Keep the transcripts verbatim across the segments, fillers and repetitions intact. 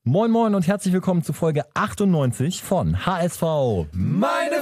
Moin Moin und herzlich willkommen zu Folge achtundneunzig von H S V Meine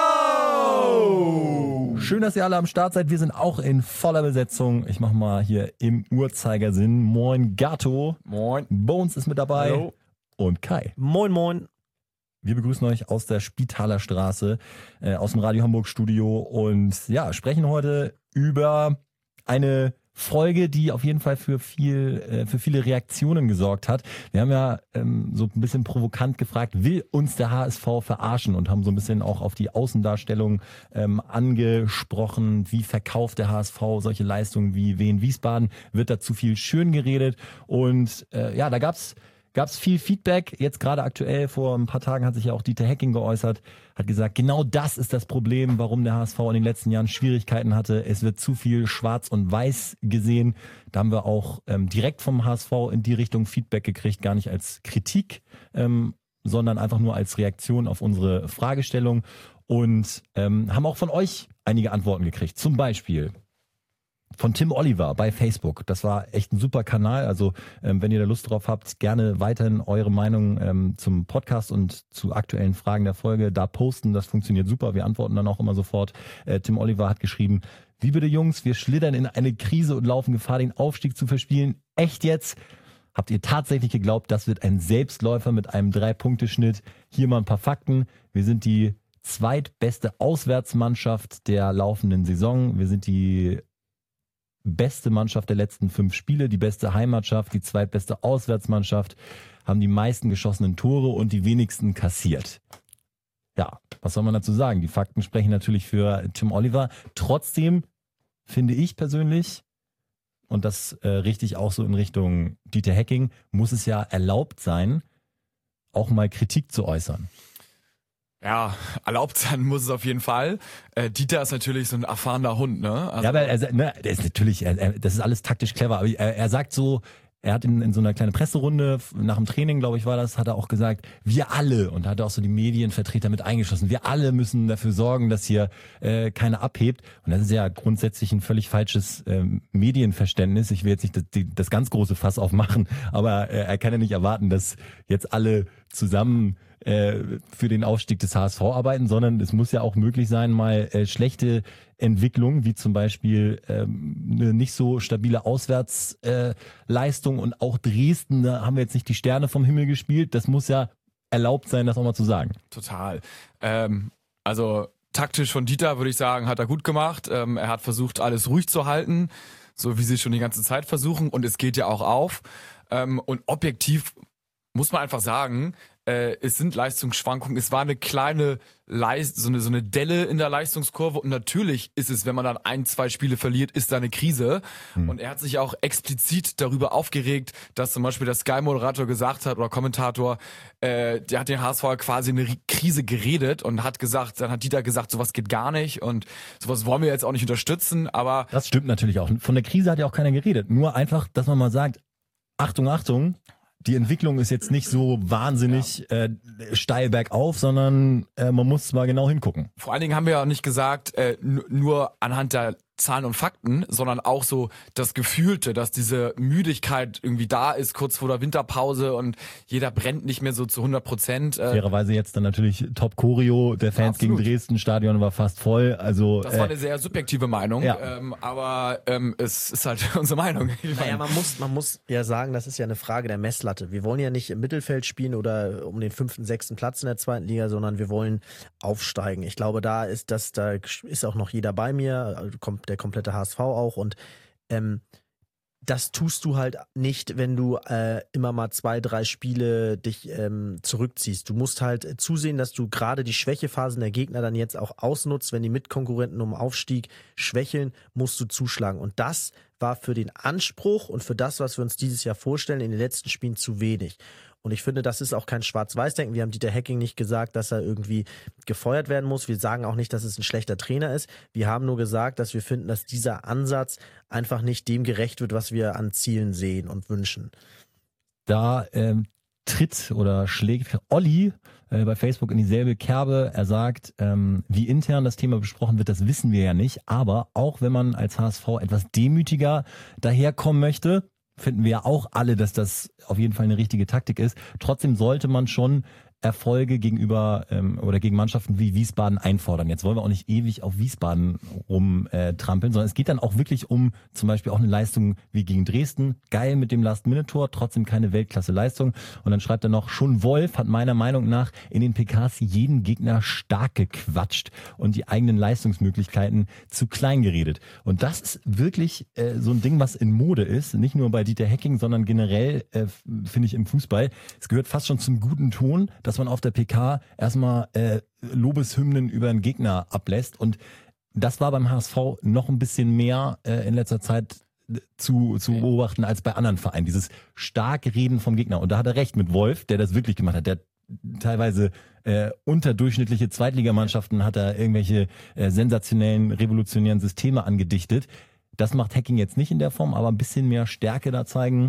Frau! Schön, dass ihr alle am Start seid. Wir sind auch in voller Besetzung. Ich mach mal hier im Uhrzeigersinn. Moin Gato. Moin. Bones ist mit dabei. Hallo. Und Kai. Moin Moin. Wir begrüßen euch aus der Spitaler Straße, äh, aus dem Radio Hamburg Studio und ja, sprechen heute über eine Folge, die auf jeden Fall für viel, äh, für viele Reaktionen gesorgt hat. Wir haben ja ähm, so ein bisschen provokant gefragt, will uns der H S V verarschen, und haben so ein bisschen auch auf die Außendarstellung ähm, angesprochen. Wie verkauft der H S V solche Leistungen wie Wien Wiesbaden? Wird da zu viel schön geredet? Und äh, ja, da gab's Gab's viel Feedback. Jetzt gerade aktuell, vor ein paar Tagen hat sich ja auch Dieter Hecking geäußert, hat gesagt, genau das ist das Problem, warum der H S V in den letzten Jahren Schwierigkeiten hatte. Es wird zu viel schwarz und weiß gesehen. Da haben wir auch ähm, direkt vom H S V in die Richtung Feedback gekriegt, gar nicht als Kritik, ähm, sondern einfach nur als Reaktion auf unsere Fragestellung. Und ähm, haben auch von euch einige Antworten gekriegt. Zum Beispiel von Tim Oliver bei Facebook. Das war echt ein super Kanal. Also ähm, wenn ihr da Lust drauf habt, gerne weiterhin eure Meinung ähm, zum Podcast und zu aktuellen Fragen der Folge da posten. Das funktioniert super. Wir antworten dann auch immer sofort. Äh, Tim Oliver hat geschrieben: Wie bitte Jungs, wir schlittern in eine Krise und laufen Gefahr, den Aufstieg zu verspielen. Echt jetzt? Habt ihr tatsächlich geglaubt, das wird ein Selbstläufer mit einem Drei-Punkte-Schnitt? Hier mal ein paar Fakten. Wir sind die zweitbeste Auswärtsmannschaft der laufenden Saison. Wir sind die beste Mannschaft der letzten fünf Spiele, die beste Heimatschaft, die zweitbeste Auswärtsmannschaft, haben die meisten geschossenen Tore und die wenigsten kassiert. Ja, was soll man dazu sagen? Die Fakten sprechen natürlich für Tim Oliver. Trotzdem finde ich persönlich, und das äh, richte ich auch so in Richtung Dieter Hecking, muss es ja erlaubt sein, auch mal Kritik zu äußern. Ja, erlaubt sein muss es auf jeden Fall. Äh, Dieter ist natürlich so ein erfahrener Hund, ne? Also ja, aber er, ne, der ist natürlich, er, er, das ist alles taktisch clever, aber er, er sagt so, er hat in, in so einer kleinen Presserunde nach dem Training, glaube ich war das, hat er auch gesagt, wir alle, und da hat er auch so die Medienvertreter mit eingeschlossen, wir alle müssen dafür sorgen, dass hier äh, keiner abhebt. Und das ist ja grundsätzlich ein völlig falsches ähm, Medienverständnis. Ich will jetzt nicht das, die, das ganz große Fass aufmachen, aber äh, er kann ja nicht erwarten, dass jetzt alle zusammen für den Aufstieg des H S V arbeiten, sondern es muss ja auch möglich sein, mal äh, schlechte Entwicklungen, wie zum Beispiel ähm, eine nicht so stabile Auswärtsleistung, äh, und auch Dresden, da haben wir jetzt nicht die Sterne vom Himmel gespielt, das muss ja erlaubt sein, das auch mal zu sagen. Total. Ähm, also taktisch von Dieter würde ich sagen, hat er gut gemacht. Ähm, er hat versucht, alles ruhig zu halten, so wie sie schon die ganze Zeit versuchen, und es geht ja auch auf. Ähm, und objektiv muss man einfach sagen, Äh, es sind Leistungsschwankungen, es war eine kleine Leist so eine so eine Delle in der Leistungskurve, und natürlich ist es, wenn man dann ein, zwei Spiele verliert, ist da eine Krise. Hm. Und er hat sich auch explizit darüber aufgeregt, dass zum Beispiel der Sky-Moderator gesagt hat, oder Kommentator, äh, der hat den H S V quasi eine Krise geredet und hat gesagt, dann hat Dieter gesagt, sowas geht gar nicht und sowas wollen wir jetzt auch nicht unterstützen, aber... Das stimmt natürlich auch. Von der Krise hat ja auch keiner geredet. Nur einfach, dass man mal sagt, Achtung, Achtung, die Entwicklung ist jetzt nicht so wahnsinnig ja. äh, steil bergauf, sondern äh, man muss mal genau hingucken. Vor allen Dingen haben wir ja nicht gesagt, äh, n- nur anhand der Zahlen und Fakten, sondern auch so das Gefühlte, dass diese Müdigkeit irgendwie da ist, kurz vor der Winterpause, und jeder brennt nicht mehr so zu hundert Prozent. Äh, Fairerweise jetzt dann natürlich Top-Choreo der Fans Absolut. gegen Dresden, Stadion war fast voll. Also Das äh, war eine sehr subjektive Meinung, ja. ähm, aber ähm, es ist halt unsere Meinung. Naja, man muss, man muss ja sagen, das ist ja eine Frage der Messlatte. Wir wollen ja nicht im Mittelfeld spielen oder um den fünften, sechsten Platz in der zweiten Liga, sondern wir wollen aufsteigen. Ich glaube, da ist das, da ist auch noch jeder bei mir, kommt der komplette H S V auch, und ähm, das tust du halt nicht, wenn du äh, immer mal zwei, drei Spiele dich ähm, zurückziehst. Du musst halt zusehen, dass du gerade die Schwächephasen der Gegner dann jetzt auch ausnutzt. Wenn die Mitkonkurrenten um Aufstieg schwächeln, musst du zuschlagen. Und das war für den Anspruch und für das, was wir uns dieses Jahr vorstellen, in den letzten Spielen zu wenig. Und ich finde, das ist auch kein Schwarz-Weiß-Denken. Wir haben Dieter Hecking nicht gesagt, dass er irgendwie gefeuert werden muss. Wir sagen auch nicht, dass es ein schlechter Trainer ist. Wir haben nur gesagt, dass wir finden, dass dieser Ansatz einfach nicht dem gerecht wird, was wir an Zielen sehen und wünschen. Da ähm, tritt oder schlägt Olli äh, bei Facebook in dieselbe Kerbe. Er sagt, ähm, wie intern das Thema besprochen wird, das wissen wir ja nicht. Aber auch wenn man als H S V etwas demütiger daherkommen möchte, finden wir ja auch alle, dass das auf jeden Fall eine richtige Taktik ist. Trotzdem sollte man schon Erfolge gegenüber ähm, oder gegen Mannschaften wie Wiesbaden einfordern. Jetzt wollen wir auch nicht ewig auf Wiesbaden rumtrampeln, sondern es geht dann auch wirklich um zum Beispiel auch eine Leistung wie gegen Dresden. Geil mit dem Last-Minute-Tor, trotzdem keine Weltklasse-Leistung. Und dann schreibt er noch, schon Wolf hat meiner Meinung nach in den P Ks jeden Gegner stark gequatscht und die eigenen Leistungsmöglichkeiten zu klein geredet. Und das ist wirklich äh, so ein Ding, was in Mode ist. Nicht nur bei Dieter Hecking, sondern generell äh, finde ich im Fußball. Es gehört fast schon zum guten Ton, dass man auf der P K erstmal äh, Lobeshymnen über einen Gegner ablässt. Und das war beim H S V noch ein bisschen mehr äh, in letzter Zeit zu, zu beobachten als bei anderen Vereinen. Dieses starke Reden vom Gegner. Und da hat er recht mit Wolf, der das wirklich gemacht hat. Der teilweise äh, unterdurchschnittliche Zweitligamannschaften hat er irgendwelche äh, sensationellen, revolutionären Systeme angedichtet. Das macht Hacking jetzt nicht in der Form, aber ein bisschen mehr Stärke da zeigen,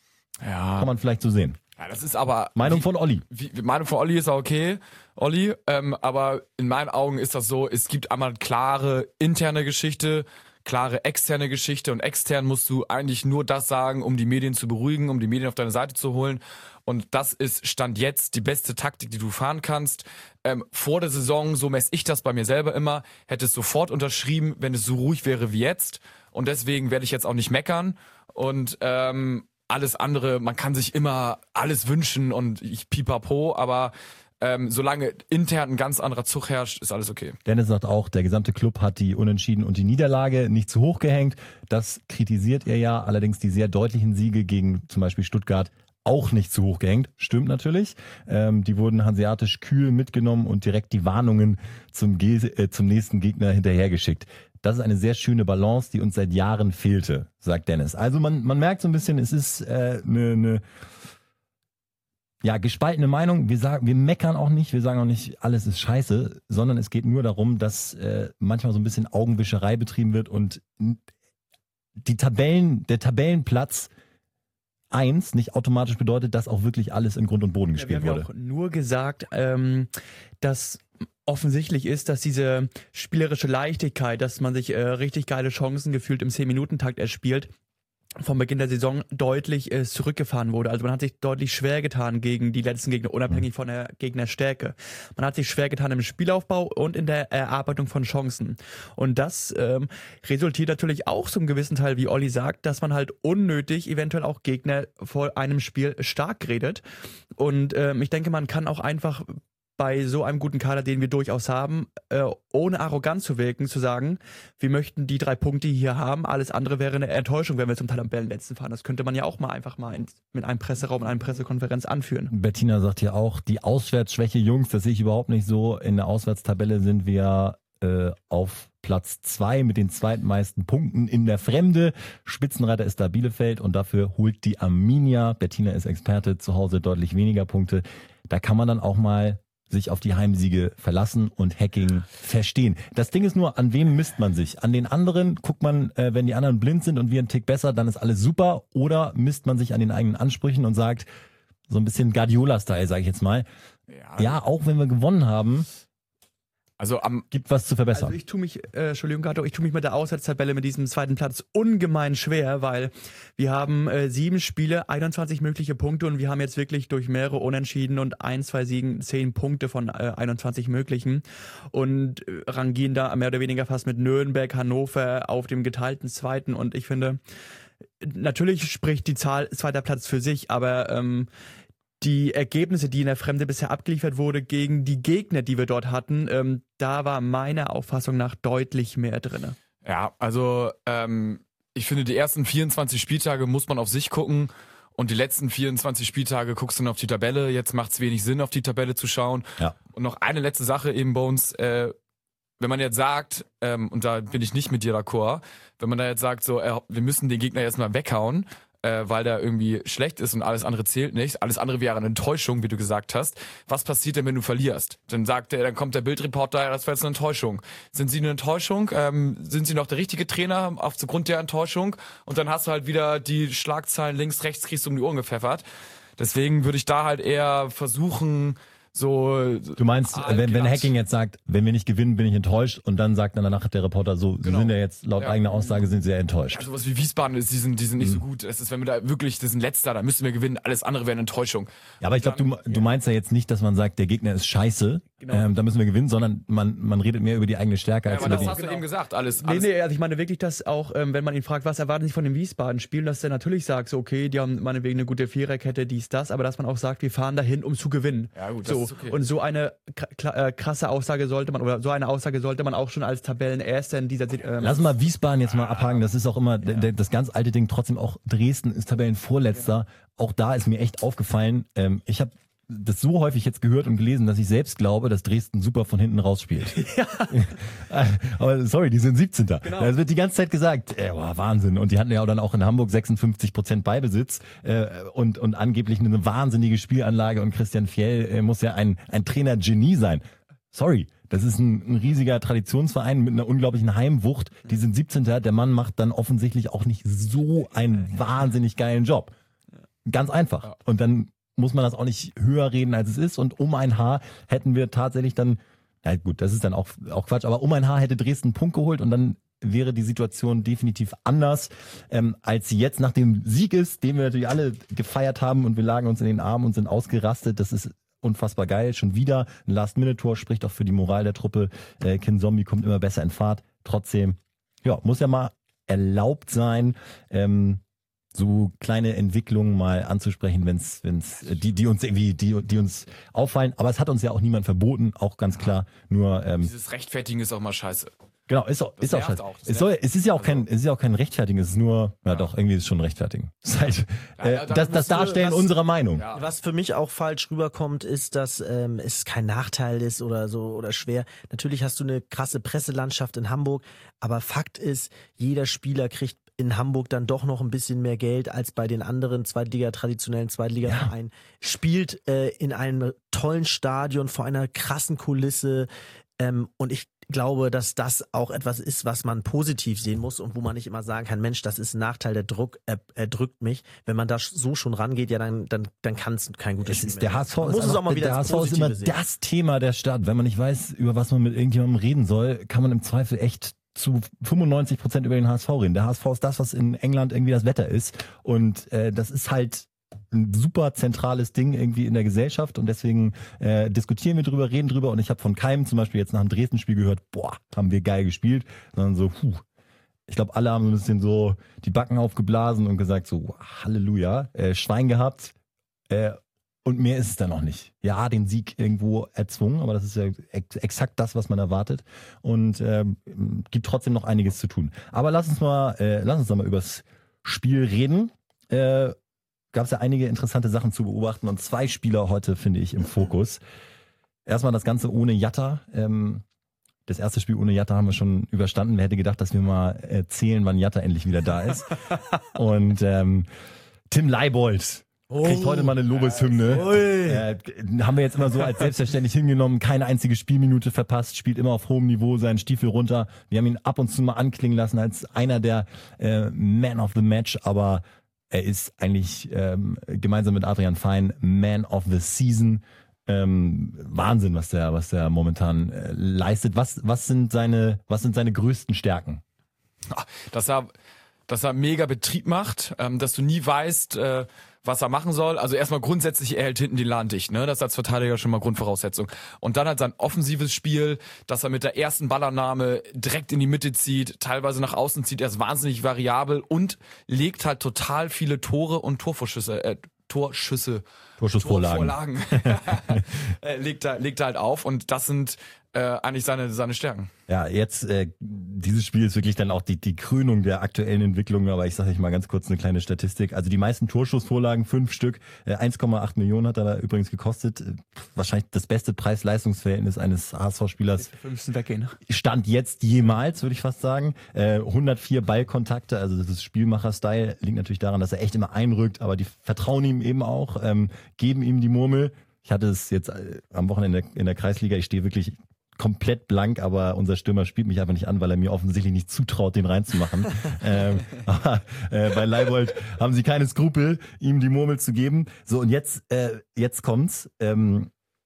Ja. kann man vielleicht so sehen. Ja, das ist aber... Meinung wie, von Olli. Wie, Meinung von Olli ist auch okay, Olli. Ähm, aber in meinen Augen ist das so, es gibt einmal klare interne Geschichte, klare externe Geschichte. Und extern musst du eigentlich nur das sagen, um die Medien zu beruhigen, um die Medien auf deine Seite zu holen. Und das ist Stand jetzt die beste Taktik, die du fahren kannst. Ähm, vor der Saison, so messe ich das bei mir selber immer, hätte es sofort unterschrieben, wenn es so ruhig wäre wie jetzt. Und deswegen werde ich jetzt auch nicht meckern. Und ähm, alles andere, man kann sich immer alles wünschen und ich pipapo, aber ähm, solange intern ein ganz anderer Zug herrscht, ist alles okay. Dennis sagt auch, der gesamte Club hat die Unentschieden und die Niederlage nicht zu hoch gehängt. Das kritisiert er ja, allerdings die sehr deutlichen Siege gegen zum Beispiel Stuttgart auch nicht zu hoch gehängt. Stimmt natürlich. Ähm, die wurden hanseatisch kühl mitgenommen und direkt die Warnungen zum, Ge äh, zum nächsten Gegner hinterhergeschickt. Das ist eine sehr schöne Balance, die uns seit Jahren fehlte, sagt Dennis. Also man, man merkt so ein bisschen, es ist eine äh, ne, ne, ja, gespaltene Meinung. Wir sagen, wir meckern auch nicht, wir sagen auch nicht, alles ist scheiße, sondern es geht nur darum, dass äh, manchmal so ein bisschen Augenwischerei betrieben wird und die Tabellen, der Tabellenplatz eins nicht automatisch bedeutet, dass auch wirklich alles in Grund und Boden gespielt ja, wir haben wurde. ja auch nur gesagt, ähm, dass offensichtlich ist, dass diese spielerische Leichtigkeit, dass man sich äh, richtig geile Chancen gefühlt im zehn-Minuten-Takt erspielt, vom Beginn der Saison deutlich äh, zurückgefahren wurde. Also man hat sich deutlich schwer getan gegen die letzten Gegner, unabhängig von der Gegnerstärke. Man hat sich schwer getan im Spielaufbau und in der Erarbeitung von Chancen. Und das ähm, resultiert natürlich auch zum gewissen Teil, wie Olli sagt, dass man halt unnötig eventuell auch Gegner vor einem Spiel stark redet. Und ähm, ich denke, man kann auch einfach bei so einem guten Kader, den wir durchaus haben, äh, ohne arrogant zu wirken, zu sagen, wir möchten die drei Punkte hier haben, alles andere wäre eine Enttäuschung, wenn wir zum Tabellenletzten fahren. Das könnte man ja auch mal einfach mal in, mit einem Presseraum, in einer Pressekonferenz anführen. Bettina sagt ja auch, die Auswärtsschwäche, Jungs, das sehe ich überhaupt nicht so. In der Auswärtstabelle sind wir äh, auf Platz zwei mit den zweitmeisten Punkten in der Fremde. Spitzenreiter ist da Bielefeld und dafür holt die Arminia, Bettina ist Experte, zu Hause deutlich weniger Punkte. Da kann man dann auch mal sich auf die Heimsiege verlassen und Hacking verstehen. Das Ding ist nur, an wem misst man sich? An den anderen guckt man, äh, wenn die anderen blind sind und wir einen Tick besser, dann ist alles super. Oder misst man sich an den eigenen Ansprüchen und sagt, so ein bisschen Guardiola-Style, sage ich jetzt mal. Ja. ja, auch wenn wir gewonnen haben, also am gibt was zu verbessern. Also ich tue mich, äh, Entschuldigung, Gato, ich tue mich mit der Auswärtstabelle mit diesem zweiten Platz ungemein schwer, weil wir haben äh, sieben Spiele, einundzwanzig mögliche Punkte und wir haben jetzt wirklich durch mehrere Unentschieden und ein, zwei Siegen zehn Punkte von äh, einundzwanzig möglichen und äh, rangieren da mehr oder weniger fast mit Nürnberg, Hannover auf dem geteilten zweiten und ich finde, natürlich spricht die Zahl zweiter Platz für sich, aber ähm, die Ergebnisse, die in der Fremde bisher abgeliefert wurde gegen die Gegner, die wir dort hatten, ähm, da war meiner Auffassung nach deutlich mehr drin. Ja, also ähm, ich finde, die ersten vierundzwanzig Spieltage muss man auf sich gucken und die letzten vierundzwanzig Spieltage guckst du dann auf die Tabelle. Jetzt macht es wenig Sinn, auf die Tabelle zu schauen. Ja. Und noch eine letzte Sache eben bei uns, äh, wenn man jetzt sagt, ähm, und da bin ich nicht mit dir d'accord, wenn man da jetzt sagt, so, äh, wir müssen den Gegner jetzt mal weghauen, Äh, weil der irgendwie schlecht ist und alles andere zählt nicht. Alles andere wäre eine Enttäuschung, wie du gesagt hast. Was passiert denn, wenn du verlierst? Dann sagt der, dann kommt der Bildreporter, das war jetzt eine Enttäuschung. Sind sie eine Enttäuschung? Ähm, sind sie noch der richtige Trainer aufgrund der Enttäuschung? Und dann hast du halt wieder die Schlagzeilen links, rechts, kriegst du um die Ohren gepfeffert. Deswegen würde ich da halt eher versuchen, so. Du meinst, ah, wenn, wenn glatt. Hacking jetzt sagt, wenn wir nicht gewinnen, bin ich enttäuscht und dann sagt dann danach der Reporter so, sie Genau. sind ja jetzt laut Ja. eigener Aussage sind sehr enttäuscht. Ja, sowas wie Wiesbaden ist, die sind, die sind nicht so gut. Es ist, wenn wir da wirklich, das sind Letzter, da müssen wir gewinnen. Alles andere wäre eine Enttäuschung. Ja, aber ich glaube, du, du meinst ja jetzt nicht, dass man sagt, der Gegner ist scheiße, Genau. ähm, da müssen wir gewinnen, sondern man, man redet mehr über die eigene Stärke Ja, als aber über das die... hast du eben gesagt. Alles, Nee, alles nee, also ich meine wirklich, dass auch, ähm, wenn man ihn fragt, was erwarten Sie von dem Wiesbaden-Spiel, dass der natürlich sagt, so okay, die haben meinetwegen eine gute Viererkette, dies, das, aber dass man auch sagt, wir fahren dahin, um zu gewinnen. Ja, gut, das so. ist okay. Und so eine kla- äh, krasse Aussage sollte man, oder so eine Aussage sollte man auch schon als Tabellenerster in dieser ähm, Lass mal Wiesbaden jetzt mal abhaken, das ist auch immer d- d- das ganz alte Ding, trotzdem auch Dresden ist Tabellenvorletzter, auch da ist mir echt aufgefallen, ähm, ich habe das so häufig jetzt gehört und gelesen, dass ich selbst glaube, dass Dresden super von hinten raus spielt. Ja. Aber sorry, die sind siebzehnter. Genau. Das wird die ganze Zeit gesagt. Äh, boah, Wahnsinn. Und die hatten ja auch dann auch in Hamburg sechsundfünfzig Prozent Beibesitz äh, und, und angeblich eine wahnsinnige Spielanlage. Und Christian Fjell äh, muss ja ein, ein Trainer-Genie sein. Sorry, das ist ein, ein riesiger Traditionsverein mit einer unglaublichen Heimwucht. Die sind siebzehnter. Der Mann macht dann offensichtlich auch nicht so einen wahnsinnig geilen Job. Ganz einfach. Und dann muss man das auch nicht höher reden, als es ist. Und um ein Haar hätten wir tatsächlich dann, ja gut, das ist dann auch, auch Quatsch, aber um ein Haar hätte Dresden einen Punkt geholt und dann wäre die Situation definitiv anders, ähm, als sie jetzt nach dem Sieg ist, den wir natürlich alle gefeiert haben und wir lagen uns in den Armen und sind ausgerastet. Das ist unfassbar geil. Schon wieder ein Last-Minute-Tor, spricht auch für die Moral der Truppe. Äh, Kin Zombie kommt immer besser in Fahrt. Trotzdem, ja, muss ja mal erlaubt sein, ähm, so kleine Entwicklungen mal anzusprechen, wenn's, wenn's, die, die uns irgendwie, die, die uns auffallen. Aber es hat uns ja auch niemand verboten, auch ganz klar. Nur, ähm, Dieses Rechtfertigen ist auch mal scheiße. genau, ist auch, Das ist auch nervt scheiße. auch, das Es soll, nervt. es ist ja auch kein, Also- es ist ja auch kein Rechtfertigen, es ist nur, ja, doch, irgendwie ist es schon Rechtfertigen. Es ist halt, Ja, äh, ja, da das, das musst du- Darstellen was- unserer Meinung. Ja. Was für mich auch falsch rüberkommt, ist, dass ähm, es kein Nachteil ist oder so oder schwer. Natürlich hast du eine krasse Presselandschaft in Hamburg, aber Fakt ist, jeder Spieler kriegt in Hamburg dann doch noch ein bisschen mehr Geld als bei den anderen Zweitliga, traditionellen Zweitliga-Vereinen. Spielt äh, in einem tollen Stadion vor einer krassen Kulisse ähm, und ich glaube, dass das auch etwas ist, was man positiv sehen muss und wo man nicht immer sagen kann, Mensch, das ist ein Nachteil, der Druck, er, er drückt mich. Wenn man da so schon rangeht, ja, dann, dann, dann kann es kein gutes Es Spiel ist, mehr der werden. H S V Man ist, muss es einfach, auch mal wieder der H ins S V ist immer Positive sehen. das Thema der Stadt. Wenn man nicht weiß, über was man mit irgendjemandem reden soll, kann man im Zweifel echt zu fünfundneunzig Prozent über den H S V reden. Der H S V ist das, was in England irgendwie das Wetter ist. Und äh, das ist halt ein super zentrales Ding irgendwie in der Gesellschaft und deswegen äh, diskutieren wir drüber, reden drüber und ich habe von keinem zum Beispiel jetzt nach dem Dresden-Spiel gehört, boah, haben wir geil gespielt, sondern so, puh. Ich glaube, alle haben so ein bisschen so die Backen aufgeblasen und gesagt so, Halleluja, äh, Schwein gehabt äh, und mehr ist es dann auch nicht. Ja, den Sieg irgendwo erzwungen, aber das ist ja ex exakt das, was man erwartet und ähm, gibt trotzdem noch einiges zu tun. Aber lass uns mal, äh, lass uns doch mal übers Spiel reden. Äh, Gab es ja einige interessante Sachen zu beobachten und zwei Spieler heute finde ich im Fokus. Erstmal das Ganze ohne Jatta. Ähm, das erste Spiel ohne Jatta haben wir schon überstanden. Wer hätte gedacht, dass wir mal erzählen, wann Jatta endlich wieder da ist. Und ähm, Tim Leibold kriegt heute mal eine Lobeshymne. Äh, haben wir jetzt immer so als selbstverständlich hingenommen. Keine einzige Spielminute verpasst, spielt immer auf hohem Niveau seinen Stiefel runter. Wir haben ihn ab und zu mal anklingen lassen als einer der äh, Man of the Match, aber er ist eigentlich ähm, gemeinsam mit Adrian Fein Man of the Season. Ähm, Wahnsinn, was der, was der momentan äh, leistet. Was, was sind seine, was sind seine größten Stärken? Dass er, dass er mega Betrieb macht, ähm, dass du nie weißt, äh, was er machen soll. Also erstmal grundsätzlich, er hält hinten den Laden dicht, ne? Das ist als Verteidiger schon mal Grundvoraussetzung. Und dann halt sein offensives Spiel, dass er mit der ersten Ballannahme direkt in die Mitte zieht, teilweise nach außen zieht, er ist wahnsinnig variabel und legt halt total viele Tore und Torvorschüsse, äh, Torschüsse, Torschussvorlagen. Torvorlagen. äh, legt er, legt er halt auf und das sind äh, eigentlich seine, seine Stärken. Ja, jetzt, äh, dieses Spiel ist wirklich dann auch die, die Krönung der aktuellen Entwicklung, aber ich sage euch mal ganz kurz eine kleine Statistik. Also die meisten Torschussvorlagen, fünf Stück, äh, eins Komma acht Millionen hat er da übrigens gekostet. Äh, wahrscheinlich das beste Preis-Leistungs-Verhältnis eines H S V-Spielers Wir müssen weggehen. Stand jetzt jemals, würde ich fast sagen. Äh, hundertvier Ballkontakte, also das ist Spielmacher-Style, liegt natürlich daran, dass er echt immer einrückt, aber die vertrauen ihm eben auch, ähm, geben ihm die Murmel. Ich hatte es jetzt äh, am Wochenende in der, in der Kreisliga, ich stehe wirklich komplett blank, aber unser Stürmer spielt mich einfach nicht an, weil er mir offensichtlich nicht zutraut, den reinzumachen. ähm, aber äh, bei Leibold haben sie keine Skrupel, ihm die Murmel zu geben. So, und jetzt, äh, jetzt kommt's. Ähm,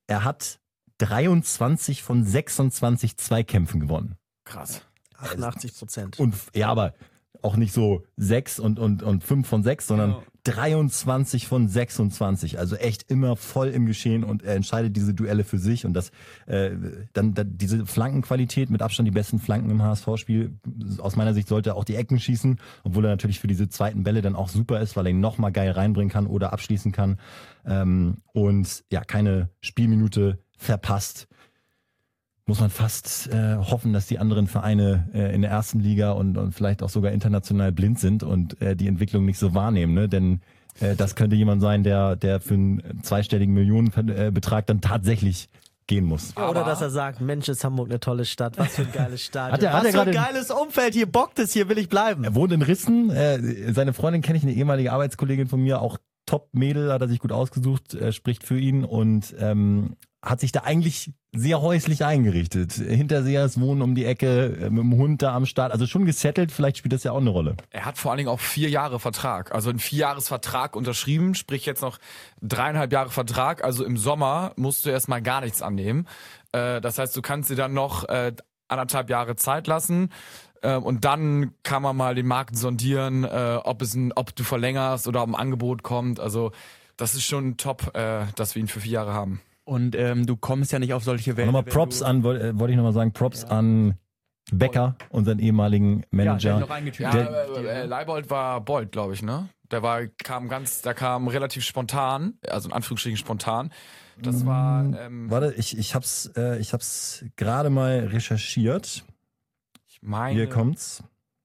er hat dreiundzwanzig von sechsundzwanzig Zweikämpfen gewonnen. Krass. achtundachtzig Prozent. Und ja, aber auch nicht so sechs und, und, und fünf von sechs, sondern Ja. dreiundzwanzig von sechsundzwanzig. Also echt immer voll im Geschehen und er entscheidet diese Duelle für sich und das äh, dann, dann diese Flankenqualität, mit Abstand die besten Flanken im H S V-Spiel. Aus meiner Sicht sollte er auch die Ecken schießen, obwohl er natürlich für diese zweiten Bälle dann auch super ist, weil er ihn nochmal geil reinbringen kann oder abschließen kann. Ähm, und ja, keine Spielminute verpasst. Muss man fast äh, hoffen, dass die anderen Vereine äh, in der ersten Liga und, und vielleicht auch sogar international blind sind und äh, die Entwicklung nicht so wahrnehmen, ne? Denn äh, das könnte jemand sein, der der für einen zweistelligen Millionenbetrag dann tatsächlich gehen muss. Ja, oder Aber- dass er sagt, Mensch, ist Hamburg eine tolle Stadt, was für ein geiles Stadion, Hat er- hat was er für ein gerade- geiles Umfeld, hier bockt es, hier will ich bleiben. Er wohnt in Rissen. Äh, seine Freundin kenne ich, eine ehemalige Arbeitskollegin von mir, auch Top-Mädel, hat er sich gut ausgesucht, äh, spricht für ihn und ähm, hat sich da eigentlich sehr häuslich eingerichtet. Hinterseers wohnen um die Ecke, äh, mit dem Hund da am Start. Also schon gesettelt, vielleicht spielt das ja auch eine Rolle. Er hat vor allen Dingen auch vier Jahre Vertrag. Also einen Vierjahresvertrag unterschrieben, sprich jetzt noch dreieinhalb Jahre Vertrag. Also im Sommer musst du erstmal gar nichts annehmen. Äh, das heißt, du kannst dir dann noch äh, anderthalb Jahre Zeit lassen. Äh, und dann kann man mal den Markt sondieren, äh, ob es ein, ob du verlängerst oder ob ein Angebot kommt. Also das ist schon top, äh, dass wir ihn für vier Jahre haben. Und ähm, du kommst ja nicht auf solche Wellen. Nochmal wenn Props du, an, wollte äh, wollte ich nochmal sagen, Props an Becker, unseren ehemaligen Ja, der Manager. hat noch eingetütet. Ja, Der- äh, äh, Leibold war Bold, glaube ich, ne? Der war, kam ganz, der kam relativ spontan, also in Anführungsstrichen spontan. Das war, ähm, Warte, ich, ich hab's, äh, ich hab's gerade mal recherchiert. ich meine, Hier kommt's.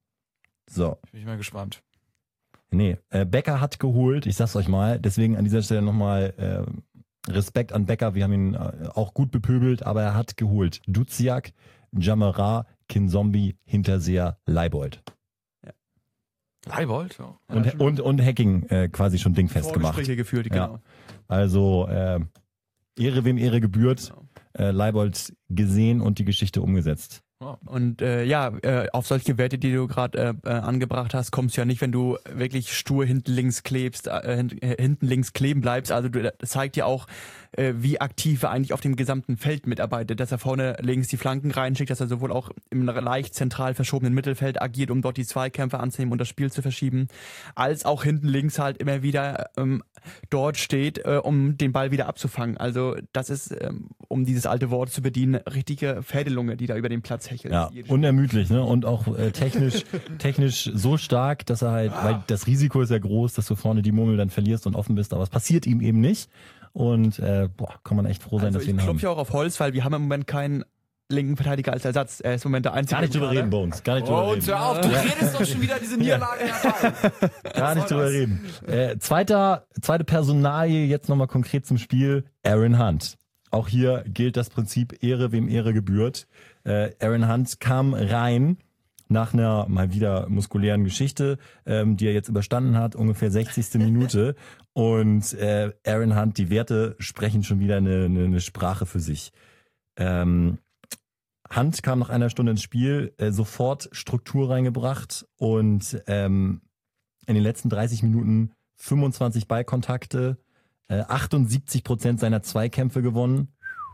So. bin ich mal gespannt. Nee, äh, Becker hat geholt, ich sag's euch mal, deswegen an dieser Stelle nochmal äh, Respekt an Becker, wir haben ihn äh, auch gut bepöbelt, aber er hat geholt Duziak, Jamara, Kinzombie, Hinterseher, Leibold. Leibold? Ja. Und, schon. und, und Hacking äh, quasi schon dingfest gemacht. Vorgespräche geführt, Ja. genau. Also äh, Ehre wem Ehre gebührt, Genau. äh, Leibold gesehen und die Geschichte umgesetzt. Und äh, ja, äh, auf solche Werte, die du gerade äh, äh, angebracht hast, kommst du ja nicht, wenn du wirklich stur hinten links klebst, äh, hint, äh, hinten links kleben bleibst. Also du, das zeigt ja auch, äh, wie aktiv er eigentlich auf dem gesamten Feld mitarbeitet, dass er vorne links die Flanken reinschickt, dass er sowohl auch im leicht zentral verschobenen Mittelfeld agiert, um dort die Zweikämpfe anzunehmen und das Spiel zu verschieben, als auch hinten links halt immer wieder ähm, dort steht, äh, um den Ball wieder abzufangen. Also das ist, ähm, um dieses alte Wort zu bedienen, richtige Pferdelunge, die da über den Platz hechelt. Ja, Jedes unermüdlich, ne? Und auch äh, technisch, technisch so stark, dass er halt, weil das Risiko ist ja groß, dass du vorne die Murmel dann verlierst und offen bist, aber es passiert ihm eben nicht. Und äh, boah, kann man echt froh sein, Also dass wir ich ihn haben. klopfe ja auch auf Holz, weil wir haben im Moment keinen linken Verteidiger als Ersatz. Er ist im Moment der einzige. Gar nicht drüber Kader. reden, Bones. Gar nicht drüber Oh, reden. hör auf, du redest doch schon wieder diese Niederlage herbei. Gar nicht soll drüber das? reden. Äh, zweiter, zweite Personalie, jetzt nochmal konkret zum Spiel, Aaron Hunt. Auch hier gilt das Prinzip Ehre, wem Ehre gebührt. Äh, Aaron Hunt kam rein nach einer mal wieder muskulären Geschichte, ähm, die er jetzt überstanden hat, ungefähr sechzigste Minute. Und äh, Aaron Hunt, die Werte sprechen schon wieder eine, eine, eine Sprache für sich. Ähm, Hunt kam nach einer Stunde ins Spiel, äh, sofort Struktur reingebracht und ähm, in den letzten dreißig Minuten fünfundzwanzig Ballkontakte, äh, achtundsiebzig Prozent seiner Zweikämpfe gewonnen.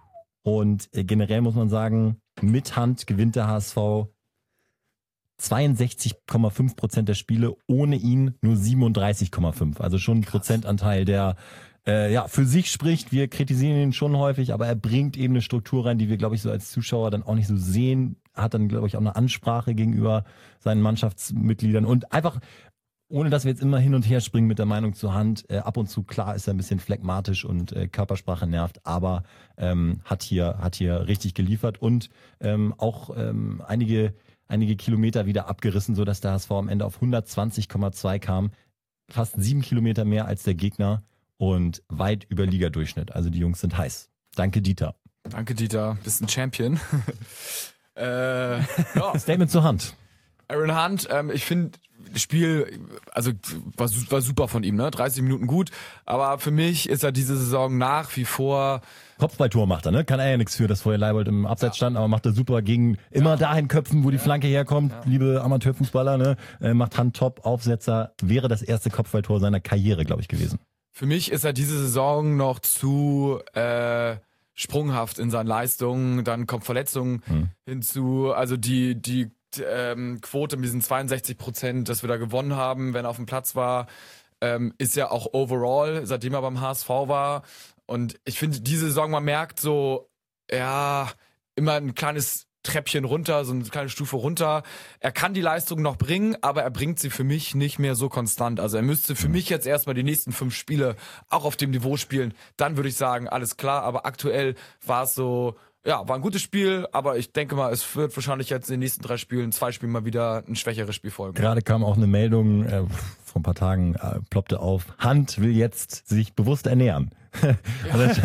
Und äh, generell muss man sagen, mit Hunt gewinnt der H S V zweiundsechzig Komma fünf Prozent der Spiele, ohne ihn nur siebenunddreißig Komma fünf. Also schon ein Prozentanteil, der äh, ja für sich spricht. Wir kritisieren ihn schon häufig, aber er bringt eben eine Struktur rein, die wir, glaube ich, so als Zuschauer dann auch nicht so sehen. Hat dann, glaube ich, auch eine Ansprache gegenüber seinen Mannschaftsmitgliedern und einfach, ohne dass wir jetzt immer hin und her springen mit der Meinung zur Hand, äh, ab und zu, klar, ist er ein bisschen phlegmatisch und äh, Körpersprache nervt, aber ähm, hat hier hat hier richtig geliefert und ähm, auch ähm, einige einige Kilometer wieder abgerissen, sodass der H S V am Ende auf hundertzwanzig Komma zwei kam, fast sieben Kilometer mehr als der Gegner und weit über Ligadurchschnitt. Also die Jungs sind heiß. Danke, Dieter. Danke, Dieter. Bist ein Champion. äh, ja. Statement zur Hand. Aaron Hunt, ähm, ich finde, das Spiel, also war, su- war super von ihm, ne? dreißig Minuten gut, aber für mich ist er diese Saison nach wie vor, Kopfballtor macht er, ne? Kann er ja nichts für, dass vorher Leibold im Abseits stand, aber macht er super gegen immer dahin köpfen, wo die Flanke herkommt. Liebe Amateurfußballer, ne? Äh, macht Hand top, Aufsetzer, wäre das erste Kopfballtor seiner Karriere, glaube ich, gewesen. für mich ist er diese Saison noch zu äh, sprunghaft in seinen Leistungen. Dann kommt Verletzungen Hm. hinzu. Also die, die ähm, Quote mit diesen zweiundsechzig Prozent, dass wir da gewonnen haben, wenn er auf dem Platz war, ähm, ist ja auch overall, seitdem er beim H S V war. Und ich finde, diese Saison, man merkt so, ja, immer ein kleines Treppchen runter, so eine kleine Stufe runter. Er kann die Leistung noch bringen, aber er bringt sie für mich nicht mehr so konstant. Also er müsste für mich jetzt erstmal die nächsten fünf Spiele auch auf dem Niveau spielen. Dann würde ich sagen, alles klar. Aber aktuell war es so, ja, war ein gutes Spiel, aber ich denke mal, es wird wahrscheinlich jetzt in den nächsten drei Spielen, zwei Spielen mal wieder ein schwächeres Spiel folgen. Gerade kam auch eine Meldung, äh, vor ein paar Tagen äh, ploppte auf, Hunt will jetzt sich bewusst ernähren. Also,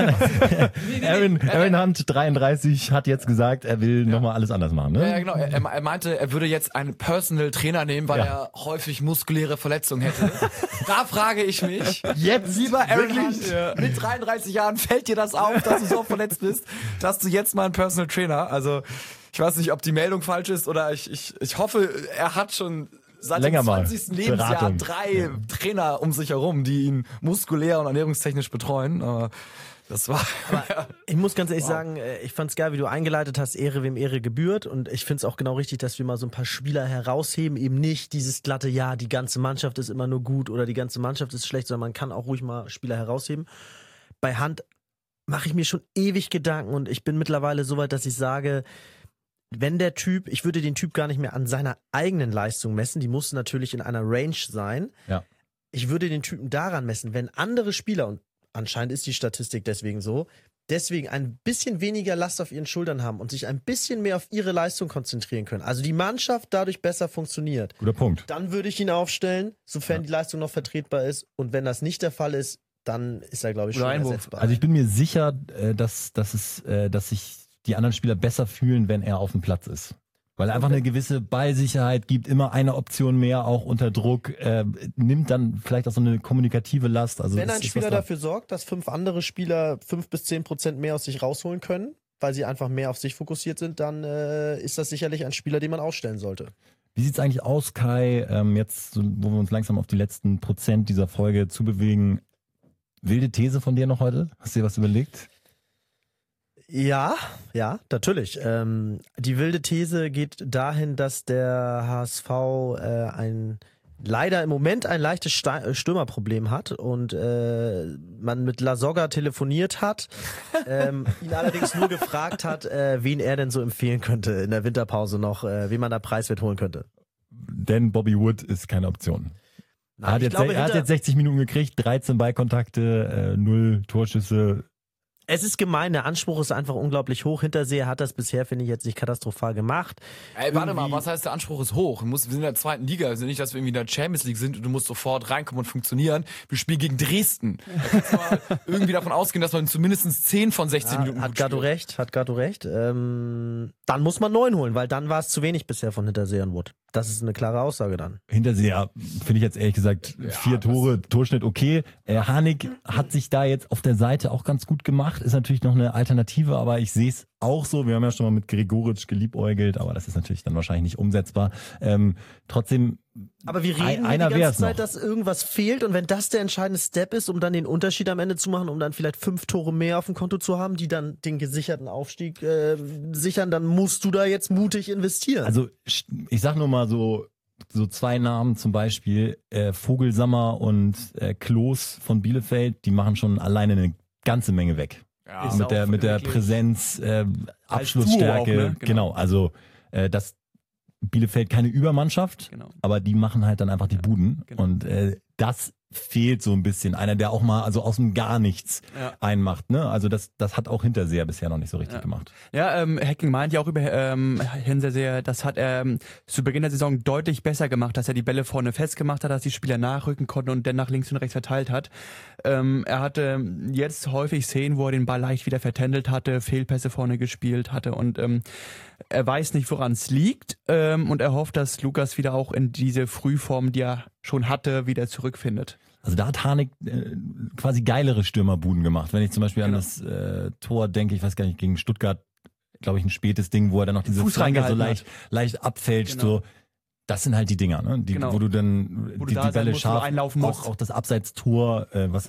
Aaron, Aaron Hunt, dreiunddreißig, hat jetzt gesagt, er will ja. nochmal alles anders machen. Ne? Ja, ja, genau. Er, er meinte, er würde jetzt einen Personal Trainer nehmen, weil ja. er häufig muskuläre Verletzungen hätte. Da frage ich mich, jetzt lieber Aaron Hunt, ja. mit dreiunddreißig Jahren, fällt dir das auf, dass du so verletzt bist, dass du jetzt mal einen Personal Trainer, also ich weiß nicht, ob die Meldung falsch ist oder ich, ich, ich hoffe, er hat schon seit Länger dem zwanzigsten Lebensjahr Beratung. drei ja. Trainer um sich herum, die ihn muskulär und ernährungstechnisch betreuen. Aber das war. Aber ich muss ganz ehrlich wow. sagen, ich fand's geil, wie du eingeleitet hast, Ehre wem Ehre gebührt. Und ich find's auch genau richtig, dass wir mal so ein paar Spieler herausheben. Eben nicht dieses glatte, ja, die ganze Mannschaft ist immer nur gut oder die ganze Mannschaft ist schlecht, sondern man kann auch ruhig mal Spieler herausheben. Bei Hunt mache ich mir schon ewig Gedanken und ich bin mittlerweile so weit, dass ich sage, wenn der Typ, ich würde den Typ gar nicht mehr an seiner eigenen Leistung messen, die muss natürlich in einer Range sein. Ja. Ich würde den Typen daran messen, wenn andere Spieler, und anscheinend ist die Statistik deswegen so, deswegen ein bisschen weniger Last auf ihren Schultern haben und sich ein bisschen mehr auf ihre Leistung konzentrieren können, also die Mannschaft dadurch besser funktioniert. Guter Punkt. Dann würde ich ihn aufstellen, sofern ja. die Leistung noch vertretbar ist, und wenn das nicht der Fall ist, dann ist er, glaube ich, schon ersetzbar. Also ich bin mir sicher, dass, dass, es, dass sich die anderen Spieler besser fühlen, wenn er auf dem Platz ist. Weil er einfach eine gewisse Ballsicherheit gibt, immer eine Option mehr, auch unter Druck, äh, nimmt dann vielleicht auch so eine kommunikative Last. Also wenn ein Spieler dafür sorgt, dass fünf andere Spieler fünf bis zehn Prozent mehr aus sich rausholen können, weil sie einfach mehr auf sich fokussiert sind, dann äh, ist das sicherlich ein Spieler, den man ausstellen sollte. Wie sieht's eigentlich aus, Kai, ähm, jetzt, so, wo wir uns langsam auf die letzten Prozent dieser Folge zubewegen? Wilde These von dir noch heute? Hast du dir was überlegt? Ja, ja, natürlich. Ähm, die wilde These geht dahin, dass der H S V äh, ein leider im Moment ein leichtes Sta- Stürmerproblem hat und äh, man mit Lasogga telefoniert hat, ähm, ihn allerdings nur gefragt hat, äh, wen er denn so empfehlen könnte in der Winterpause noch, äh, wen man da preiswert holen könnte. Denn Bobby Wood ist keine Option. Nein, er hat, jetzt, glaube, er hat jetzt sechzig Minuten gekriegt, dreizehn Ballkontakte, äh, null Torschüsse. Es ist gemein, der Anspruch ist einfach unglaublich hoch. Hinterseher hat das bisher, finde ich, jetzt nicht katastrophal gemacht. Ey, warte mal, was heißt, der Anspruch ist hoch? Wir sind in der zweiten Liga, also nicht, dass wir irgendwie in der Champions League sind und du musst sofort reinkommen und funktionieren. Wir spielen gegen Dresden. Da kannst du mal irgendwie davon ausgehen, dass man zumindest zehn von sechzehn Ja, Minuten hat gut Gatto spielt. recht, hat Gatto recht. Ähm, dann muss man neun holen, weil dann war es zu wenig bisher von Hinterseher und Wood. Das ist eine klare Aussage dann. Hinterseher finde ich jetzt ehrlich gesagt Ja, vier Tore, Torschnitt okay. Äh, Harnik hat sich da jetzt auf der Seite auch ganz gut gemacht. Ist natürlich noch eine Alternative, aber ich sehe es auch so. Wir haben ja schon mal mit Gregoritsch geliebäugelt, aber das ist natürlich dann wahrscheinlich nicht umsetzbar. Ähm, trotzdem. Aber wir reden ein, hier die ganze Zeit, noch. dass irgendwas fehlt, und wenn das der entscheidende Step ist, um dann den Unterschied am Ende zu machen, um dann vielleicht fünf Tore mehr auf dem Konto zu haben, die dann den gesicherten Aufstieg äh, sichern, dann musst du da jetzt mutig investieren. Also ich sag nur mal so, so zwei Namen zum Beispiel, äh, Vogelsammer und äh, Klos von Bielefeld, die machen schon alleine eine ganze Menge weg. Ja. Ist mit der mit der wirklich Präsenz, äh, Duo Abschlussstärke, auch, ne? genau. Genau. Also äh, das Bielefeld keine Übermannschaft, Genau. aber die machen halt dann einfach die Ja, Buden genau. und äh, das fehlt so ein bisschen. Einer, der auch mal also aus dem Gar nichts Ja. einmacht. Ne? Also das das hat auch Hinterseher bisher noch nicht so richtig Ja. gemacht. Ja, ähm, Hacking meint ja auch über ähm, Hinterseher, das hat er ähm, zu Beginn der Saison deutlich besser gemacht, dass er die Bälle vorne festgemacht hat, dass die Spieler nachrücken konnten und dann nach links und rechts verteilt hat. Ähm, er hatte jetzt häufig Szenen, wo er den Ball leicht wieder vertändelt hatte, Fehlpässe vorne gespielt hatte, und ähm, er weiß nicht, woran es liegt, ähm, und er hofft, dass Lukas wieder auch in diese Frühform, die er schon hatte, wieder zurückfindet. Also da hat Harnik äh, quasi geilere Stürmerbuden gemacht. Wenn ich zum Beispiel Genau. an das äh, Tor denke, ich weiß gar nicht, gegen Stuttgart, glaube ich, ein spätes Ding, wo er dann noch diese Fuß Flanke so reingehalten leicht, leicht abfälscht. Genau. So. Das sind halt die Dinger, ne? die, Genau. wo du dann Wo du die, da die sein Bälle musst, wo du scharf, einlaufen musst. auch, auch das Abseitstor, äh, was dann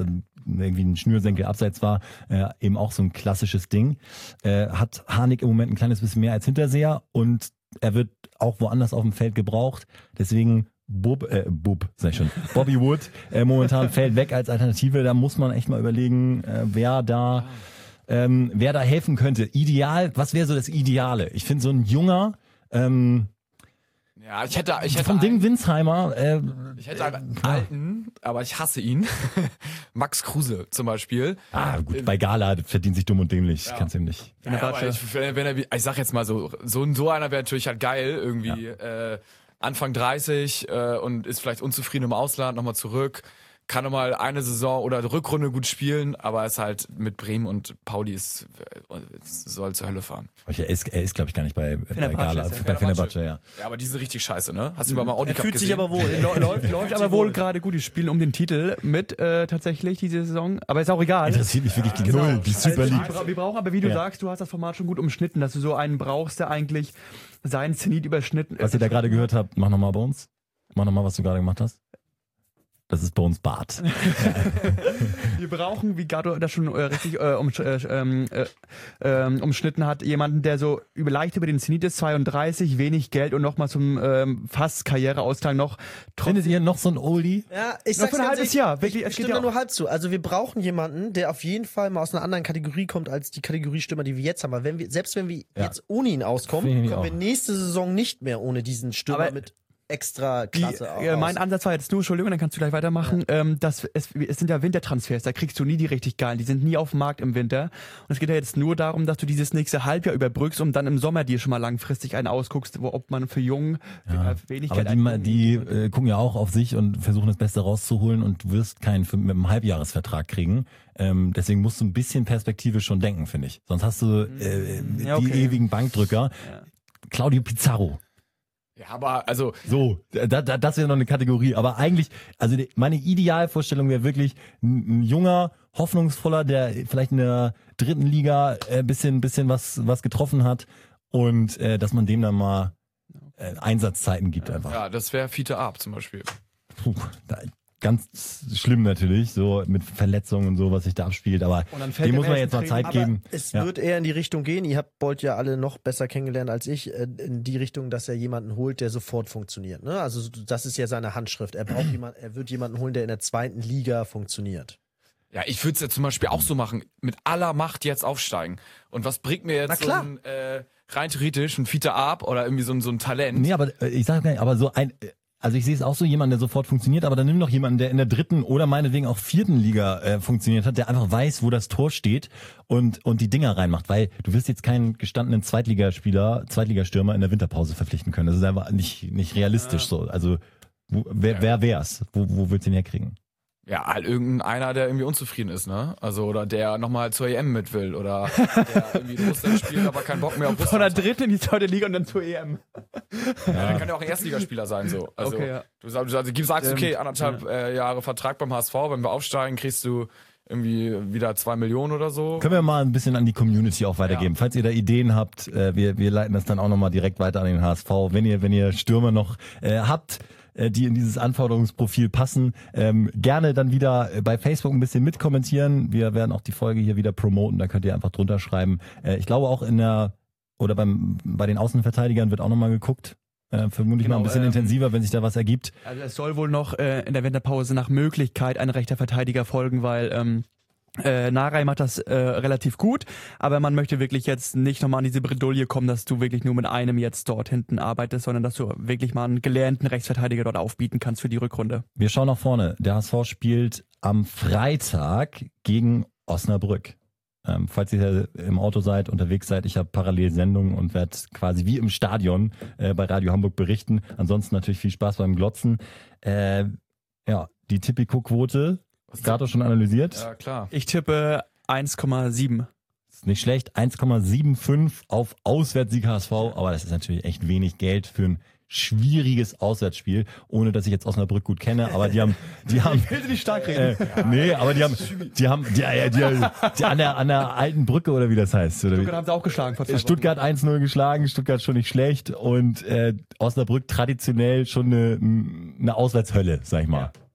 irgendwie ein Schnürsenkel abseits war, äh, eben auch so ein klassisches Ding. Äh, hat Harnik im Moment ein kleines bisschen mehr als Hinterseher und er wird auch woanders auf dem Feld gebraucht. Deswegen Bub, äh, Bub, sag ich schon, Bobby Wood äh, momentan fällt weg als Alternative. Da muss man echt mal überlegen, äh, wer da ähm, wer da helfen könnte. Ideal, was wäre so das Ideale? Ich finde so ein junger ähm, Ja, ich hätte, ich hätte vom Ding einen, Winsheimer. Äh, ich hätte einen alten, aber ich hasse ihn. Max Kruse zum Beispiel. ah, gut, bei Gala verdient sich dumm und dämlich. Ja. Kannst du ihm nicht. Ja, aber ich, wenn, wenn er, ich sag jetzt mal so, so, so einer wäre natürlich halt geil, irgendwie äh, Anfang dreißig äh, und ist vielleicht unzufrieden im Ausland, nochmal zurück, kann nochmal eine Saison oder Rückrunde gut spielen, aber ist halt mit Bremen und Pauli ist, soll zur Hölle fahren. Er ist, er ist glaube ich, gar nicht bei, bei Gala, ist er. bei Fenerbahce, ja. Ja, aber die sind richtig scheiße, ne? Hast du mal Audi Er Cup fühlt gesehen? sich aber wohl. Läuft, läuft aber wohl gerade gut. Die spielen um den Titel mit äh, tatsächlich diese Saison. Aber ist auch egal. Interessiert mich wirklich Genau. null, die Super Also, League. wir bra- Wir brauchen aber, wie du Ja. sagst, du hast das Format schon gut umschnitten, dass du so einen brauchst, der eigentlich seinen Zenit überschnitten Was ihr da gerade gehört habt, mach nochmal bei uns. Mach nochmal, was du gerade gemacht hast. Das ist bei uns Bart. Wir brauchen, wie Gato das schon äh, richtig äh, um, äh, ähm, äh, ähm, umschnitten hat, jemanden, der so über, leicht über den Zenit ist, zweiunddreißig, wenig Geld und nochmal zum ähm, fast Karriereausklang noch trotzdem. Findet ihr noch so ein Oldie? Ja, ich Noch sag's für ein ganz halbes ehrlich, Jahr, wirklich, ich es geht stimme ja da auch- nur halb zu. Also wir brauchen jemanden, der auf jeden Fall mal aus einer anderen Kategorie kommt als die Kategorie Stürmer, die wir jetzt haben. Aber wenn wir, selbst wenn wir Ja. jetzt ohne ihn auskommen, Finde ich kommen wir auch. nächste Saison nicht mehr ohne diesen Stürmer Aber mit extra Die, Klasse äh, mein aus. Ansatz war jetzt nur, Entschuldigung, dann kannst du gleich weitermachen, ähm, dass es, es sind ja Wintertransfers, da kriegst du nie die richtig geilen, die sind nie auf dem Markt im Winter. Und es geht ja jetzt nur darum, dass du dieses nächste Halbjahr überbrückst und dann im Sommer dir schon mal langfristig einen ausguckst, wo, ob man für Jungen Ja. äh, wenig Aber Geld die, einbringen die würde. äh, gucken ja auch auf sich und versuchen das Beste rauszuholen und du wirst keinen für, mit einem Halbjahresvertrag kriegen. Ähm, deswegen musst du ein bisschen Perspektive schon denken, finde ich. Sonst hast du äh, Ja, die okay. ewigen Bankdrücker. Ja. Claudio Pizarro. Ja, aber also So, da, da, das wäre noch eine Kategorie. Aber eigentlich, also die, meine Idealvorstellung wäre wirklich ein, ein junger, hoffnungsvoller, der vielleicht in der dritten Liga äh, bisschen, bisschen was, was getroffen hat und äh, dass man dem dann mal äh, Einsatzzeiten gibt einfach. ja, das wäre Fiete Arp zum Beispiel. Puh, da, ganz schlimm natürlich, so mit Verletzungen und so, was sich da abspielt. Aber Und dann fällt dem der muss man erste jetzt mal Training- Zeit Aber geben. es Ja. wird eher in die Richtung gehen. Ihr habt Bolt ja alle noch besser kennengelernt als ich, äh, in die Richtung, dass er jemanden holt, der sofort funktioniert. Ne? Also das ist ja seine Handschrift. Er braucht jemanden, er wird jemanden holen, der in der zweiten Liga funktioniert. Ja, ich würde es ja zum Beispiel auch so machen, mit aller Macht jetzt aufsteigen. Und was bringt mir jetzt Na so klar. ein, äh, rein theoretisch ein Fiete Arp oder irgendwie so ein, so ein Talent? Nee, aber äh, ich sag gar nicht, aber so ein, äh, also ich sehe es auch so, jemand, der sofort funktioniert, aber dann nimm doch jemanden, der in der dritten oder meinetwegen auch vierten Liga äh, funktioniert hat, der einfach weiß, wo das Tor steht und und die Dinger reinmacht, weil du wirst jetzt keinen gestandenen Zweitligaspieler, Zweitligastürmer in der Winterpause verpflichten können. Das ist einfach nicht nicht realistisch so. Also wo, wer, Ja. wer wär's? Wo, wo willst du den herkriegen? Ja, halt irgendeiner, der irgendwie unzufrieden ist, ne? Also, oder der nochmal zur E M mit will oder der irgendwie in Russland spielt, aber keinen Bock mehr auf Von der Russland. dritten in die zweite Liga und dann zur E M. Ja, der kann ja auch ein Erstligaspieler sein, so. Also, Okay, ja. du sagst, du sagst, sagst okay, anderthalb äh, Jahre Vertrag beim H S V, wenn wir aufsteigen, kriegst du irgendwie wieder zwei Millionen oder so. Können wir mal ein bisschen an die Community auch weitergeben. Ja. Falls ihr da Ideen habt, äh, wir, wir leiten das dann auch nochmal direkt weiter an den H S V. Wenn ihr, wenn ihr Stürmer noch äh, habt, äh, die in dieses Anforderungsprofil passen, ähm, gerne dann wieder äh, bei Facebook ein bisschen mitkommentieren. Wir werden auch die Folge hier wieder promoten, da könnt ihr einfach drunter schreiben. Äh, ich glaube auch in der, oder beim bei den Außenverteidigern wird auch nochmal geguckt. Äh, vermutlich Genau, mal ein bisschen ähm, intensiver, wenn sich da was ergibt. Also es soll wohl noch äh, in der Winterpause nach Möglichkeit ein rechter Verteidiger folgen, weil ähm, äh, Narei macht das äh, relativ gut, aber man möchte wirklich jetzt nicht nochmal an diese Bredouille kommen, dass du wirklich nur mit einem jetzt dort hinten arbeitest, sondern dass du wirklich mal einen gelernten Rechtsverteidiger dort aufbieten kannst für die Rückrunde. Wir schauen nach vorne. Der H S V spielt am Freitag gegen Osnabrück. Ähm, falls ihr im Auto seid, unterwegs seid, ich habe parallel Sendungen und werde quasi wie im Stadion äh, bei Radio Hamburg berichten. Ansonsten natürlich viel Spaß beim Glotzen. Äh, ja, die Tipico-Quote, Gato schon analysiert. Ja, klar. Ich tippe eins Komma sieben. Ist nicht schlecht. eins Komma fünfundsiebzig auf Auswärtssieg H S V, aber das ist natürlich echt wenig Geld für ein schwieriges Auswärtsspiel, ohne dass ich jetzt Osnabrück gut kenne, aber die haben, die haben, Ich will sie nicht stark äh, nee, aber die haben, die haben, die, äh, die, die an der, an der alten Brücke oder wie das heißt, oder wie? Stuttgart haben sie auch geschlagen vor zwei Wochen. Stuttgart eins null geschlagen, Stuttgart schon nicht schlecht und äh, Osnabrück traditionell schon eine, eine Auswärtshölle, sag ich mal.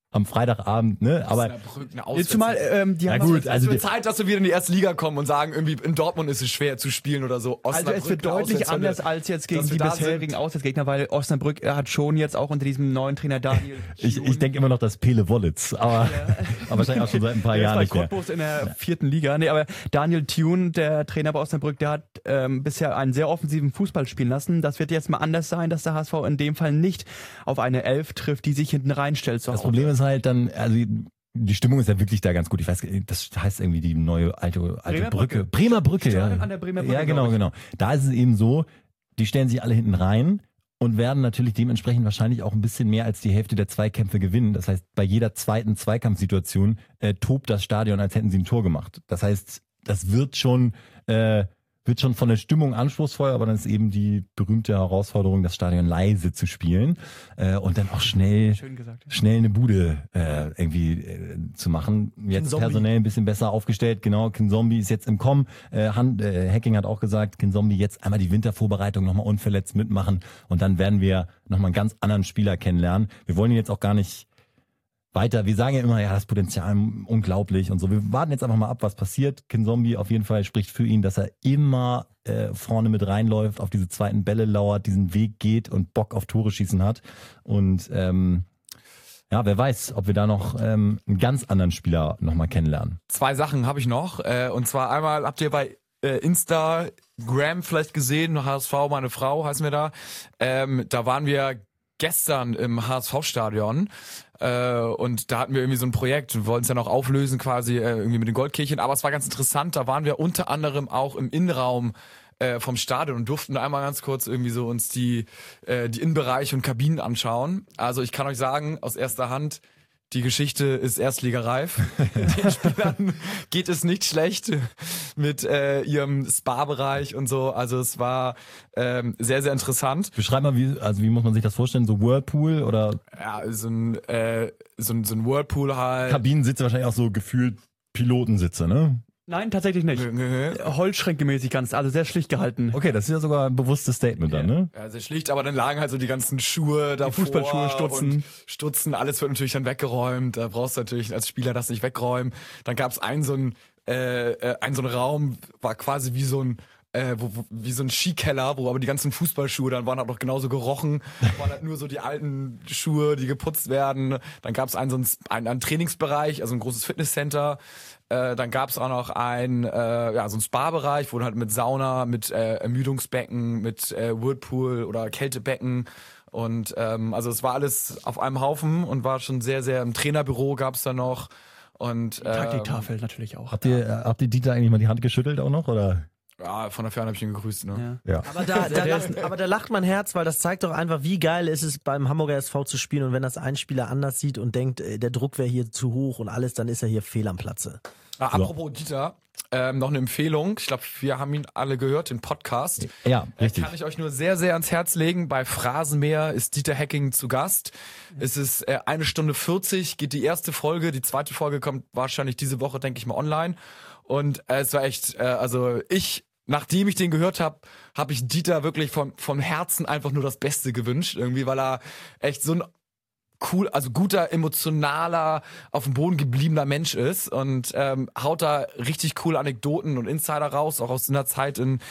am Freitagabend, ne? Aber jetzt zumal, ähm, die ja haben gut, also also es wird die, Zeit, dass wir wieder in die erste Liga kommen und sagen, irgendwie in Dortmund ist es schwer zu spielen oder so. Also es wird Osnabrück, deutlich Auswärts- anders als jetzt gegen dass wir die da bisherigen sind. Auswärtsgegner, weil Osnabrück hat schon jetzt auch unter diesem neuen Trainer Daniel ich, ich denke immer noch das Pele Wollitz, aber, aber wahrscheinlich auch schon seit ein paar der Jahren ist bei nicht mehr. Cottbus in der vierten Liga. Nee, aber Daniel Thune, der Trainer bei Osnabrück, der hat ähm, bisher einen sehr offensiven Fußball spielen lassen. Das wird jetzt mal anders sein, dass der H S V in dem Fall nicht auf eine Elf trifft, die sich hinten reinstellt. So Das Problem ist halt dann, also die Stimmung ist ja wirklich da ganz gut. Ich weiß, das heißt irgendwie die neue alte, alte Bremer Brücke. Brücke. Bremer Brücke, ja. Stadion an der Bremer Brücke, Ja, genau, glaub ich. genau. Da ist es eben so, die stellen sich alle hinten rein und werden natürlich dementsprechend wahrscheinlich auch ein bisschen mehr als die Hälfte der Zweikämpfe gewinnen. Das heißt, bei jeder zweiten Zweikampfsituation äh, tobt das Stadion, als hätten sie ein Tor gemacht. Das heißt, das wird schon, äh, wird schon von der Stimmung anspruchsvoll, aber dann ist eben die berühmte Herausforderung, das Stadion leise zu spielen äh, und dann auch schnell Schön gesagt. Ja. schnell eine Bude äh, irgendwie äh, zu machen. Jetzt Kinzombie. personell ein bisschen besser aufgestellt. Genau, Kinzombie ist jetzt im Kommen. Äh, Han, äh, Hacking hat auch gesagt, Kinzombie jetzt einmal die Wintervorbereitung nochmal unverletzt mitmachen und dann werden wir nochmal einen ganz anderen Spieler kennenlernen. Wir wollen ihn jetzt auch gar nicht weiter, wir sagen ja immer, ja, das Potenzial unglaublich und so. Wir warten jetzt einfach mal ab, was passiert. Kinzombie auf jeden Fall spricht für ihn, dass er immer äh, vorne mit reinläuft, auf diese zweiten Bälle lauert, diesen Weg geht und Bock auf Tore schießen hat. Und ähm, ja, wer weiß, ob wir da noch ähm, einen ganz anderen Spieler nochmal kennenlernen. Zwei Sachen habe ich noch. Äh, und zwar einmal habt ihr bei äh, Instagram vielleicht gesehen, H S V, meine Frau heißen wir da. Ähm, da waren wir gestern im H S V-Stadion äh, und da hatten wir irgendwie so ein Projekt und wollten es ja noch auflösen quasi äh, irgendwie mit den Goldkehlchen, aber es war ganz interessant, da waren wir unter anderem auch im Innenraum äh, vom Stadion und durften einmal ganz kurz irgendwie so uns die, äh, die Innenbereiche und Kabinen anschauen. Also ich kann euch sagen, aus erster Hand, die Geschichte ist erstligareif. Den Spielern geht es nicht schlecht mit äh, ihrem Spa-Bereich und so. Also es war ähm, sehr, sehr interessant. Beschreib mal, wie, also wie muss man sich das vorstellen? So Whirlpool oder Ja, so ein, äh, so ein, so ein Whirlpool halt. Kabinensitze, wahrscheinlich auch so gefühlt Pilotensitze, ne? Nein, tatsächlich nicht. Holzschränkemäßig ganz, also sehr schlicht gehalten. Okay, das ist ja sogar ein bewusstes Statement dann, ne? Ja, sehr schlicht, aber dann lagen halt so die ganzen Schuhe davor. Fußballschuhe, Stutzen. Und Stutzen, alles wird natürlich dann weggeräumt. Da brauchst du natürlich als Spieler das nicht wegräumen. Dann gab es einen so einen, äh, äh, einen so einen Raum, war quasi wie so ein Äh, wo, wo, wie so ein Skikeller, wo aber die ganzen Fußballschuhe, dann waren halt noch genauso gerochen, waren halt nur so die alten Schuhe, die geputzt werden. Dann gab es einen, so einen, einen, einen Trainingsbereich, also ein großes Fitnesscenter. Äh, dann gab es auch noch ein, äh, ja, so ein Spa-Bereich, wo halt mit Sauna, mit äh, Ermüdungsbecken, mit äh, Whirlpool oder Kältebecken. Und ähm, also es war alles auf einem Haufen und war schon sehr, sehr, im Trainerbüro gab es da noch. Und ähm, Taktiktafel natürlich auch. Habt ihr, äh, habt ihr Dieter eigentlich mal die Hand geschüttelt auch noch, oder? ja, von der Ferne habe ich ihn gegrüßt, ne? Ja. Ja. Aber da, da, lacht, aber da lacht mein Herz, weil das zeigt doch einfach, wie geil ist es beim Hamburger S V zu spielen und wenn das ein Spieler anders sieht und denkt, äh, der Druck wäre hier zu hoch und alles, dann ist er hier fehl am Platze. Ah, apropos Dieter, ähm, noch eine Empfehlung. Ich glaube, wir haben ihn alle gehört, den Podcast. Ja, richtig. Kann ich euch nur sehr, sehr ans Herz legen. Bei Phrasenmäher ist Dieter Hecking zu Gast. Es ist äh, eine Stunde vierzig, geht die erste Folge. Die zweite Folge kommt wahrscheinlich diese Woche, denke ich mal, online. Und äh, es war echt, äh, also ich, nachdem ich den gehört habe, habe ich Dieter wirklich vom, vom Herzen einfach nur das Beste gewünscht. Irgendwie, weil er echt so ein cool, also guter, emotionaler, auf dem Boden gebliebener Mensch ist und ähm, haut da richtig coole Anekdoten und Insider raus, auch aus einer Zeit in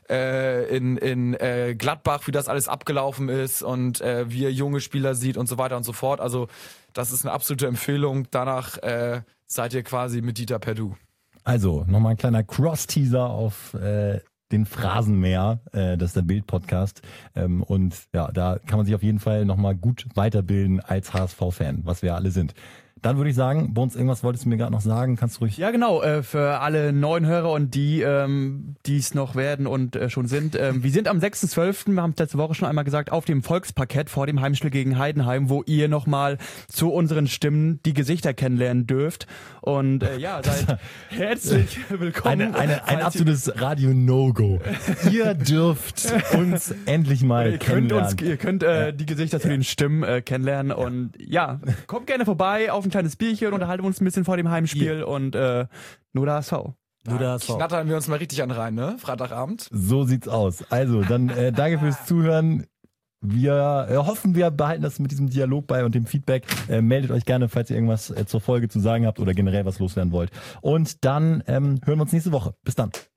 äh, in, in äh, Gladbach, wie das alles abgelaufen ist und äh, wie er junge Spieler sieht und so weiter und so fort. Also das ist eine absolute Empfehlung. Danach äh, seid ihr quasi mit Dieter per Du. Also, nochmal ein kleiner Cross-Teaser auf äh, den Phrasenmäher, äh, das ist der Bild-Podcast. Ähm, und ja, da kann man sich auf jeden Fall nochmal gut weiterbilden als H S V-Fan, was wir alle sind. Dann würde ich sagen, Bones, irgendwas wolltest du mir gerade noch sagen, kannst du ruhig... Ja, genau, äh, für alle neuen Hörer und die, ähm, die es noch werden und äh, schon sind. Ähm, wir sind am sechsten zwölften, wir haben es letzte Woche schon einmal gesagt, auf dem Volksparkett vor dem Heimspiel gegen Heidenheim, wo ihr nochmal zu unseren Stimmen die Gesichter kennenlernen dürft. Und äh, ja, seid herzlich willkommen. Eine, eine, ein Falls absolutes Radio-No-Go. Ihr dürft uns endlich mal ihr könnt kennenlernen. uns, ihr könnt äh, die Gesichter zu den Stimmen äh, kennenlernen und ja, kommt gerne vorbei auf ein kleines Bierchen, unterhalten wir uns ein bisschen vor dem Heimspiel Bier. und äh, nur der H S V. Nur der H S V. Knattern wir uns mal richtig an rein, ne? Freitagabend. So sieht's aus. Also, dann äh, danke fürs Zuhören. wir äh, hoffen, wir behalten das mit diesem Dialog bei und dem Feedback. Äh, meldet euch gerne, falls ihr irgendwas äh, zur Folge zu sagen habt oder generell was loswerden wollt. Und dann ähm, hören wir uns nächste Woche. Bis dann.